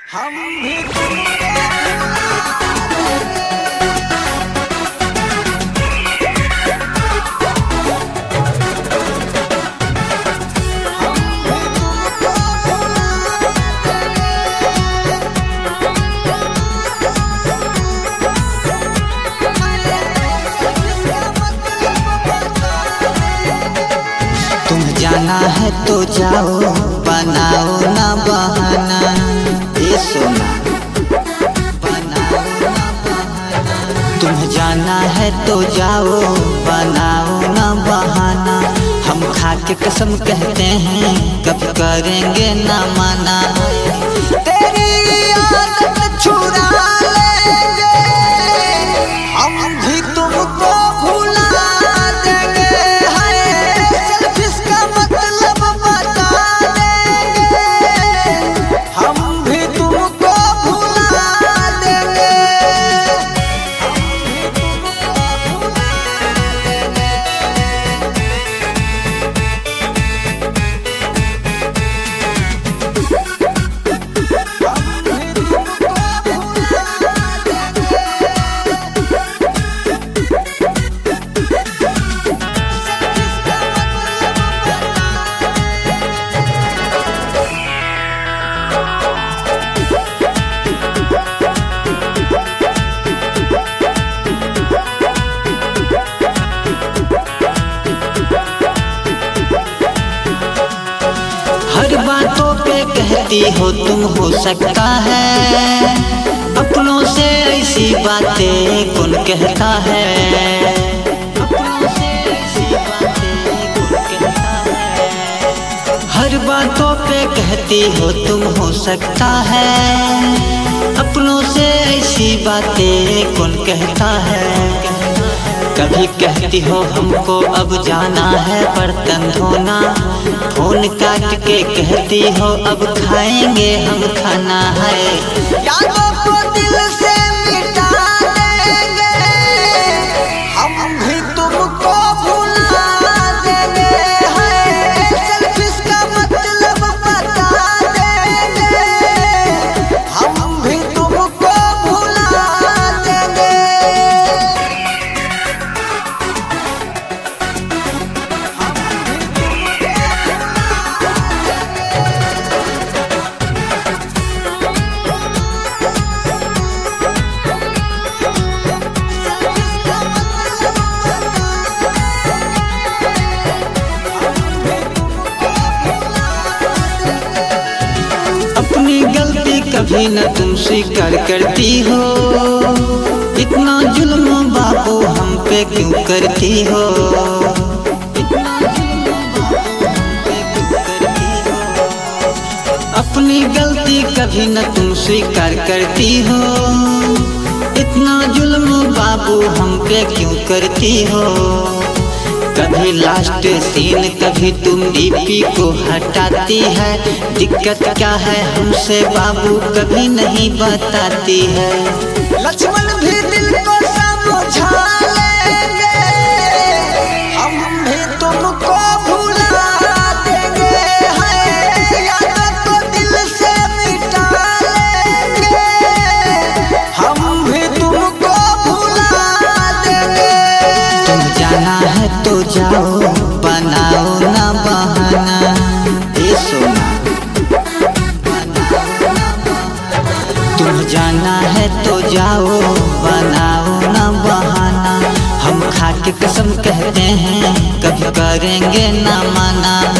हम भी तुमको तुम जाना है तो जाओ, बनाओ ना बहाना। ये सोना बनाओ ना बहाना। तुम जाना है तो जाओ, बनाओ ना बहाना। हम खा के कसम कहते हैं, कब करेंगे ना माना। तेरी आदत छुड़ा लेंगे, हम भी तुमको भुला देंगे। सेल्फिश का मतलब बता देंगे, हम भी तुमको भुला देंगे। हर बातों पे कहती हो तुम, हो सकता है अपनों से ऐसी बातें कौन कहता है। अपनों से ऐसी बातें कौन कहता है। हर बातों पे कहती हो तुम, हो सकता है अपनों से ऐसी बातें कौन कहता है। कभी कहती हो हमको अब जाना है बर्तन धोना, फोन काट के कहती हो अब खाएंगे हम खाना है। यादों को दिल से मिटा देंगे, हम भी तुमको भुला देंगे। सेल्फिश का मतलब बता देंगे, हम भी तुमको भुला देंगे। अपनी गलती कभी न तुम स्वीकार करती हो, इतना जुल्म बाबू हम पे क्यों करती हो। इतना जुल्म बाबू हम पे क्यों करती हो। अपनी गलती कभी न तुम स्वीकार करती हो, इतना जुल्म बाबू हम पे क्यों करती हो। कभी लास्ट सीन कभी तुम डीपी को हटाती है, दिक्कत क्या है हमसे बाबू कभी नहीं बताती है। लक्ष्मण भी दिल को समझा लेंगे, हम भी तुमको भुला देंगे। यादों को दिल से मिटा लेंगे, हम भी तुमको भुला देंगे। तुम जाना है तो जाओ, बनाओ ना बहाना। ये सोना बनाओ ना बहाना। तुम जाना है तो जाओ, बनाओ ना बहाना। हम खा के कसम कहते हैं, कब करेंगे ना माना।